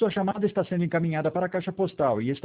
sua chamada está sendo encaminhada para a caixa postal e está